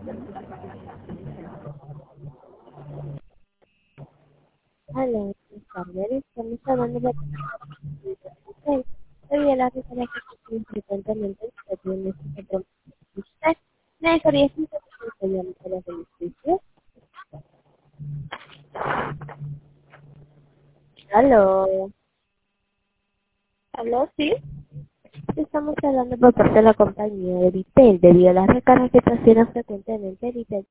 Hola, buenas tardes. Estamos hablando de usted. Soy el área de que frecuentemente usted en este programa. Usted me dejaría si se llama para el beneficio. Aló. ¿Aló? Sí. Estamos hablando por parte de la compañía de Vitel debido a las recargas que se hacen frecuentemente. Vitel